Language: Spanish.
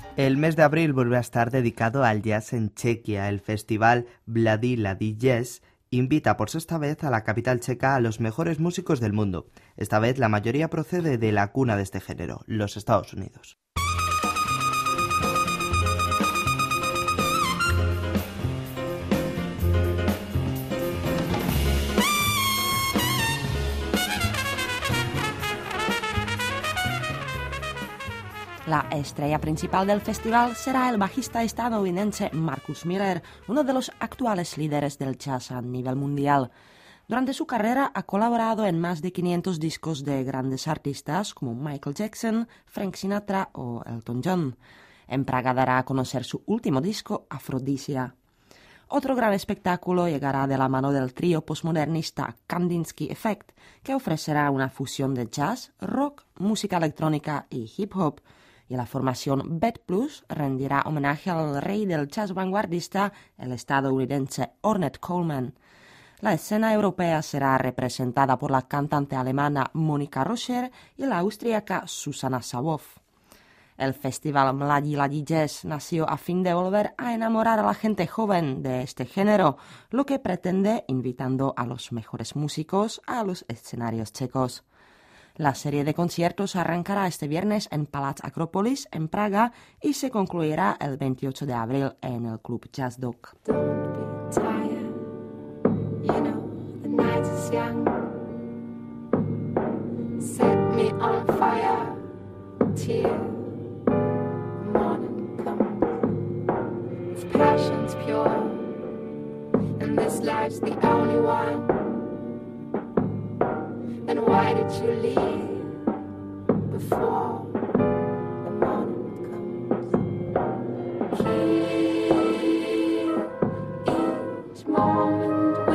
El mes de abril vuelve a estar dedicado al jazz en Chequia. El festival Mladí Ladí Jazz invita por sexta vez a la capital checa a los mejores músicos del mundo. Esta vez la mayoría procede de la cuna de este género, los Estados Unidos. La estrella principal del festival será el bajista estadounidense Marcus Miller, uno de los actuales líderes del jazz a nivel mundial. Durante su carrera ha colaborado en más de 500 discos de grandes artistas como Michael Jackson, Frank Sinatra o Elton John. En Praga dará a conocer su último disco, Aphrodisia. Otro gran espectáculo llegará de la mano del trío postmodernista Kandinsky Effect, que ofrecerá una fusión de jazz, rock, música electrónica y hip hop. Y la formación Bet Plus rendirá homenaje al rey del jazz vanguardista, el estadounidense Ornette Coleman. La escena europea será representada por la cantante alemana Monika Roscher y la austríaca Susanna Savoff. El festival Mladí Ladí Jazz nació a fin de volver a enamorar a la gente joven de este género, lo que pretende invitando a los mejores músicos a los escenarios checos. La serie de conciertos arrancará este viernes en Palác Acropolis, en Praga, y se concluirá el 28 de abril en el Club Jazz Dock. And why did you leave before the morning comes? Keep each moment